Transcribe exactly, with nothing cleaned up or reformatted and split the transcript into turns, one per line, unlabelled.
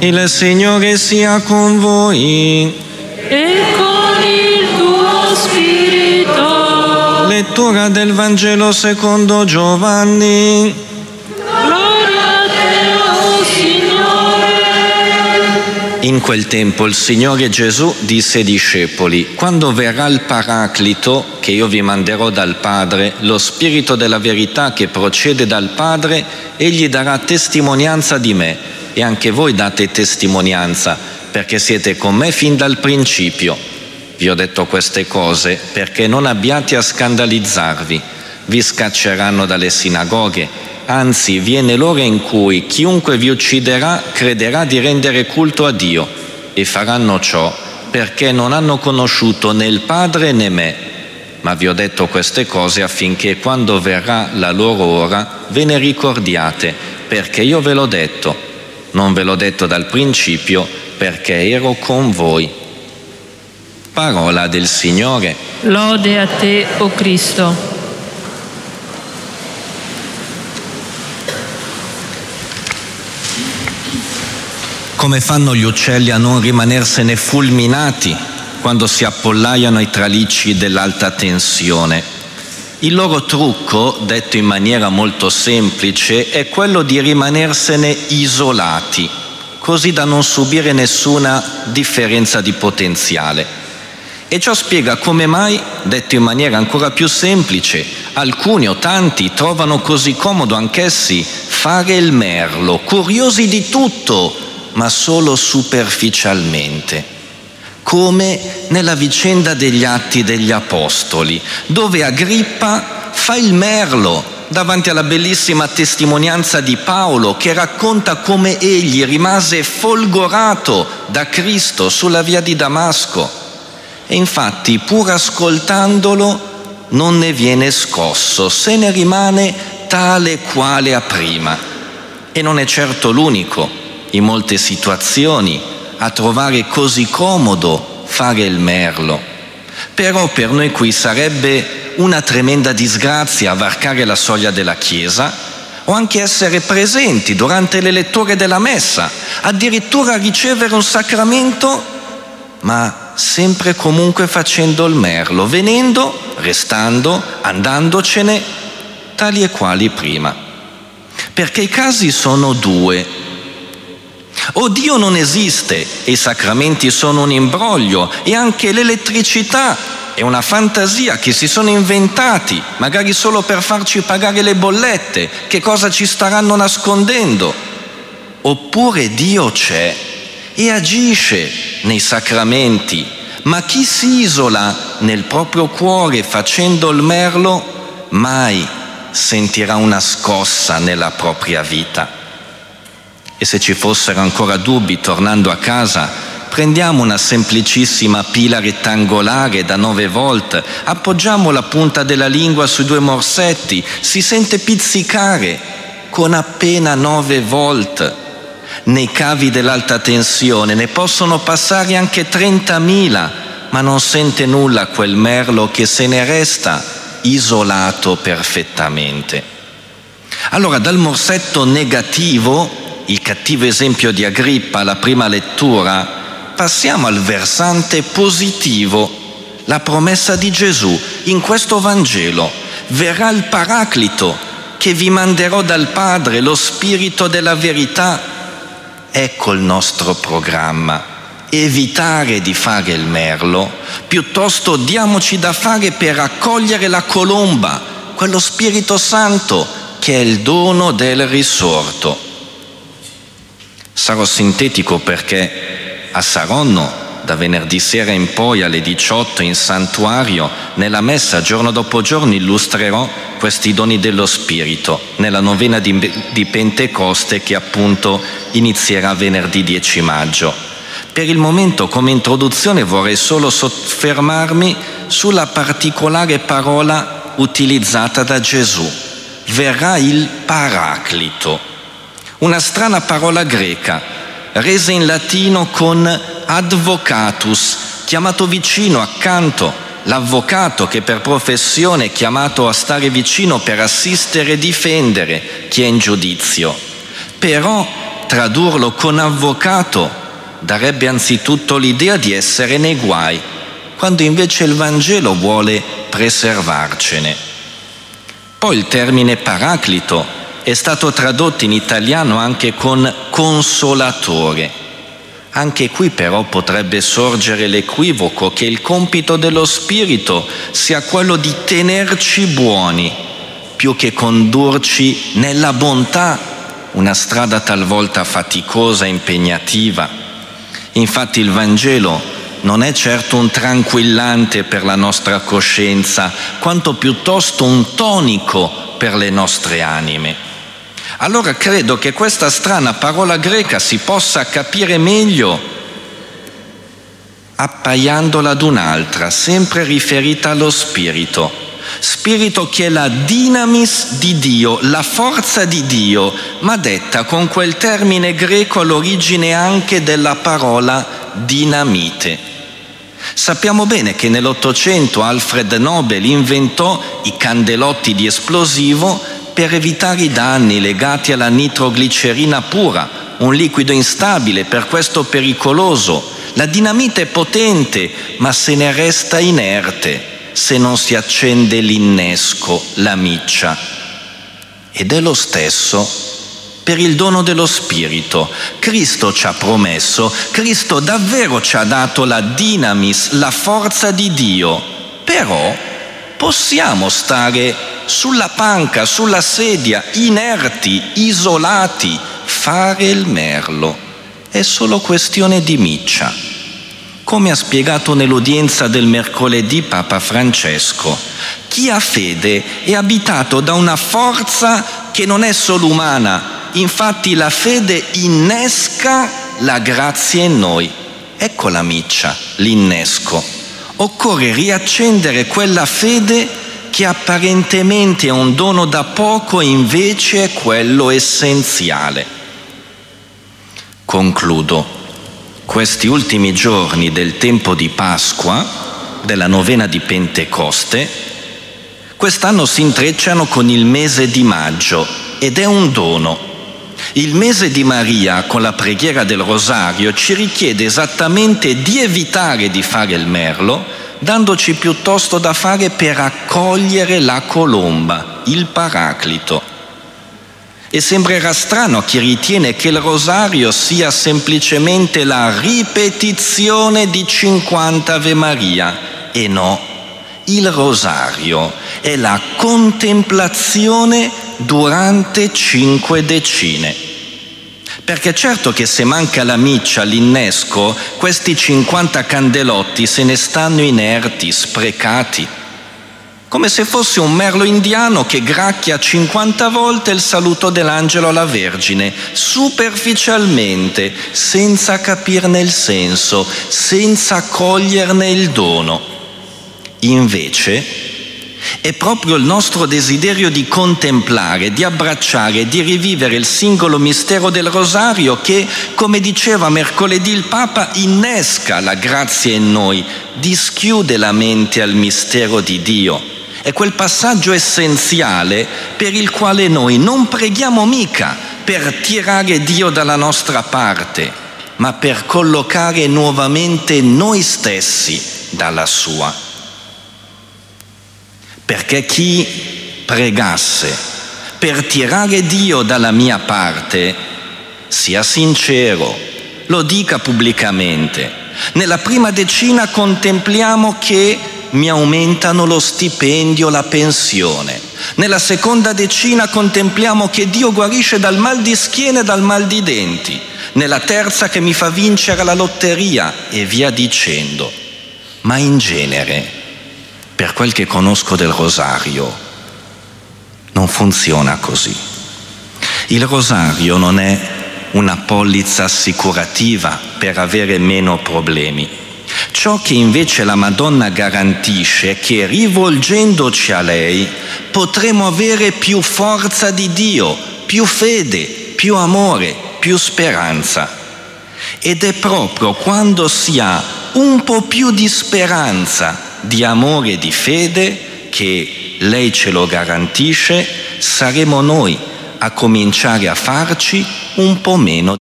Il Signore sia con voi.
E con il tuo spirito.
Lettura del Vangelo secondo Giovanni.
Gloria a te, o Signore.
In quel tempo il Signore Gesù disse ai discepoli: quando verrà il Paraclito, che io vi manderò dal Padre, lo Spirito della verità che procede dal Padre, egli darà testimonianza di me, e anche voi date testimonianza, perché siete con me fin dal principio. Vi ho detto queste cose perché non abbiate a scandalizzarvi. Vi scacceranno dalle sinagoghe, anzi viene l'ora in cui chiunque vi ucciderà crederà di rendere culto a Dio, e faranno ciò perché non hanno conosciuto né il Padre né me. Ma vi ho detto queste cose affinché quando verrà la loro ora ve ne ricordiate, perché io ve l'ho detto. Non ve l'ho detto dal principio perché ero con voi. Parola del Signore.
Lode a te, o Cristo.
Come fanno gli uccelli a non rimanersene fulminati quando si appollaiano ai tralicci dell'alta tensione? Il loro trucco, detto in maniera molto semplice, è quello di rimanersene isolati, così da non subire nessuna differenza di potenziale. E ciò spiega come mai, detto in maniera ancora più semplice, alcuni o tanti trovano così comodo anch'essi fare il merlo, curiosi di tutto, ma solo superficialmente. Come nella vicenda degli Atti degli Apostoli, dove Agrippa fa il merlo davanti alla bellissima testimonianza di Paolo, che racconta come egli rimase folgorato da Cristo sulla via di Damasco. E infatti, pur ascoltandolo, non ne viene scosso, se ne rimane tale quale a prima. E non è certo l'unico, in molte situazioni, a trovare così comodo fare il merlo. Però per noi qui sarebbe una tremenda disgrazia varcare la soglia della Chiesa o anche essere presenti durante le letture della Messa, addirittura ricevere un sacramento, ma sempre e comunque facendo il merlo, venendo, restando, andandocene, tali e quali prima. Perché i casi sono due. O Dio non esiste e i sacramenti sono un imbroglio, e anche l'elettricità è una fantasia che si sono inventati, magari solo per farci pagare le bollette, che cosa ci staranno nascondendo. Oppure Dio c'è e agisce nei sacramenti, ma chi si isola nel proprio cuore facendo il merlo mai sentirà una scossa nella propria vita. E se ci fossero ancora dubbi, tornando a casa, prendiamo una semplicissima pila rettangolare da nove volt, appoggiamo la punta della lingua sui due morsetti, si sente pizzicare con appena nove volt. Nei cavi dell'alta tensione ne possono passare anche trentamila, ma non sente nulla quel merlo che se ne resta isolato perfettamente. Allora, dal morsetto negativo, il cattivo esempio di Agrippa alla prima lettura, passiamo al versante positivo, la promessa di Gesù in questo Vangelo: verrà il Paraclito che vi manderò dal Padre, lo Spirito della verità. Ecco il nostro programma: evitare di fare il merlo, piuttosto diamoci da fare per accogliere la colomba, quello Spirito Santo che è il dono del risorto. Sarò sintetico perché a Saronno, da venerdì sera in poi alle diciotto in santuario, nella messa giorno dopo giorno illustrerò questi doni dello Spirito nella novena di, di Pentecoste, che appunto inizierà venerdì dieci maggio. Per il momento, come introduzione, vorrei solo soffermarmi sulla particolare parola utilizzata da Gesù: verrà il Paraclito. Una strana parola greca, resa in latino con advocatus, chiamato vicino, accanto, l'avvocato che per professione è chiamato a stare vicino per assistere e difendere chi è in giudizio. Però tradurlo con avvocato darebbe anzitutto l'idea di essere nei guai, quando invece il Vangelo vuole preservarcene. Poi il termine paraclito è stato tradotto in italiano anche con consolatore. Anche qui però potrebbe sorgere l'equivoco che il compito dello Spirito sia quello di tenerci buoni, più che condurci nella bontà, una strada talvolta faticosa e impegnativa. Infatti il Vangelo non è certo un tranquillante per la nostra coscienza, quanto piuttosto un tonico per le nostre anime. Allora credo che questa strana parola greca si possa capire meglio appaiandola ad un'altra, sempre riferita allo Spirito. Spirito che è la dinamis di Dio, la forza di Dio, ma detta con quel termine greco all'origine anche della parola dinamite. Sappiamo bene che nell'Ottocento Alfred Nobel inventò i candelotti di esplosivo per evitare i danni legati alla nitroglicerina pura, un liquido instabile, per questo pericoloso. La dinamite è potente, ma se ne resta inerte se non si accende l'innesco, la miccia. Ed è lo stesso per il dono dello Spirito. Cristo ci ha promesso, Cristo davvero ci ha dato la dinamis, la forza di Dio, però possiamo stare sulla panca, sulla sedia, inerti, isolati, fare il merlo. È solo questione di miccia. Come ha spiegato nell'udienza del mercoledì Papa Francesco, chi ha fede è abitato da una forza che non è solo umana, infatti la fede innesca la grazia in noi. Ecco la miccia, l'innesco. Occorre riaccendere quella fede che apparentemente è un dono da poco e invece è quello essenziale. Concludo. Questi ultimi giorni del tempo di Pasqua, della novena di Pentecoste, quest'anno si intrecciano con il mese di maggio ed è un dono. Il mese di Maria, con la preghiera del Rosario, ci richiede esattamente di evitare di fare il merlo, dandoci piuttosto da fare per accogliere la colomba, il Paraclito. E sembrerà strano a chi ritiene che il Rosario sia semplicemente la ripetizione di cinquanta Ave Maria. E no, il Rosario è la contemplazione durante cinque decine. Perché certo che se manca la miccia, l'innesco, questi cinquanta candelotti se ne stanno inerti, sprecati, come se fosse un merlo indiano che gracchia cinquanta volte il saluto dell'angelo alla Vergine, superficialmente, senza capirne il senso, senza coglierne il dono. Invece è proprio il nostro desiderio di contemplare, di abbracciare, di rivivere il singolo mistero del Rosario che, come diceva mercoledì il Papa, innesca la grazia in noi, dischiude la mente al mistero di Dio. È quel passaggio essenziale per il quale noi non preghiamo mica per tirare Dio dalla nostra parte, ma per collocare nuovamente noi stessi dalla sua. Perché chi pregasse per tirare Dio dalla mia parte sia sincero, lo dica pubblicamente. Nella prima decina contempliamo che mi aumentano lo stipendio, la pensione. Nella seconda decina contempliamo che Dio guarisce dal mal di schiena e dal mal di denti. Nella terza che mi fa vincere la lotteria e via dicendo. Ma in genere, per quel che conosco del Rosario, non funziona così. Il Rosario non è una polizza assicurativa per avere meno problemi. Ciò che invece la Madonna garantisce è che rivolgendoci a lei potremo avere più forza di Dio, più fede, più amore, più speranza. Ed è proprio quando si ha un po' più di speranza, di amore e di fede, che lei ce lo garantisce, saremo noi a cominciare a farci un po' meno